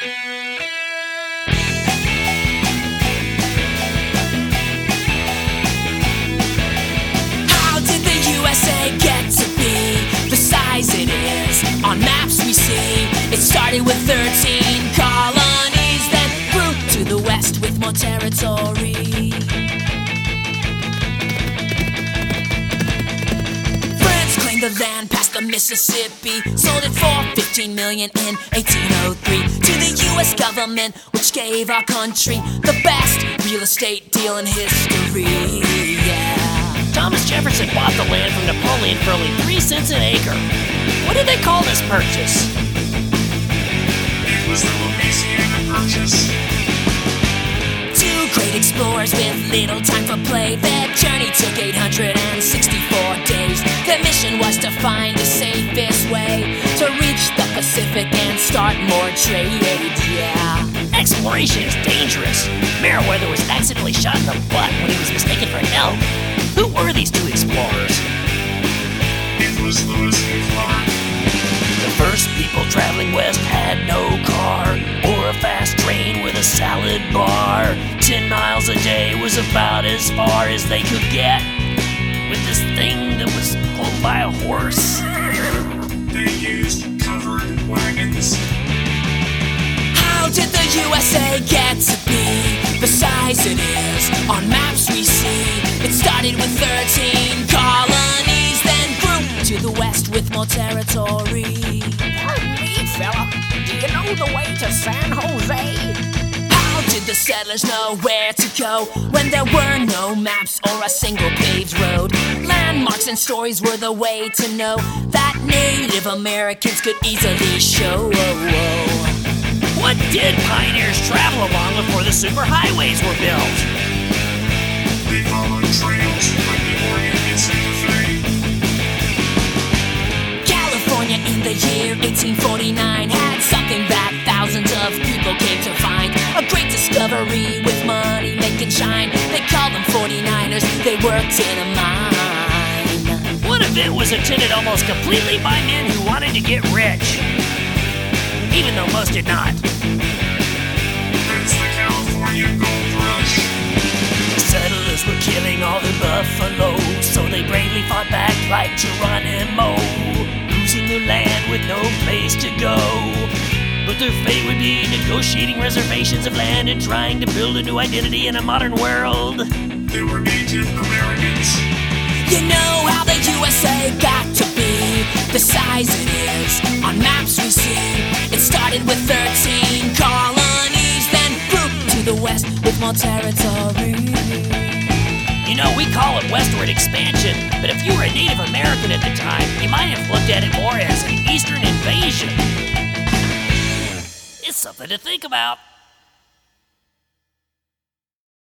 How did the USA get to be the size it is? On maps we see it started with 13 colonies, then grew to the west with more territory. France claimed the land past the Mississippi, sold it for $15 million in 1803 to the US government, which gave our country the best real estate deal in history. Yeah. Thomas Jefferson bought the land from Napoleon for only 3 cents an acre. What did they call this purchase? It was the Louisiana Purchase. Two great explorers with little time for play. Their journey took 864 days. Their mission was to find the safest way to reach the Pacific and start more trade, yeah. Exploration is dangerous. Meriwether was accidentally shot in the butt when he was mistaken for an elk. Who were these two explorers? It was Lewis and Clark. The first people traveling west had no car or a fast train with a salad bar. 10 miles a day was about as far as they could get with this thing that was pulled by a horse. They used covered wagons. How did the USA get to be the size it is? On maps we see it started with 13 colonies, then grew to the west with more territory. Pardon me, fella. Do you know the way to San Jose? How did the settlers know where to go when there were no maps or a single paved road? Landmarks and stories were the way to know that Native Americans could easily show. What did pioneers travel along before the superhighways were built? They followed trails like the Oregon and Santa Fe. California in the year 1849 had something that thousands of people came to find. A great discovery with money making shine. They called them 49ers, they worked in a mine. What event was attended almost completely by men who wanted to get rich? Even though most did not. That's the California Gold Rush. Settlers were killing all the buffalo, so they bravely fought back like Geronimo, losing their land with no place to go. But their fate would be negotiating reservations of land and trying to build a new identity in a modern world. They were Native Americans. You know how the USA got to be the size it is. On maps we see it started with 13 colonies, then grew to the west with more territory. You know, we call it westward expansion, but if you were a Native American at the time, you might have looked at it more as an eastern invasion. It's something to think about.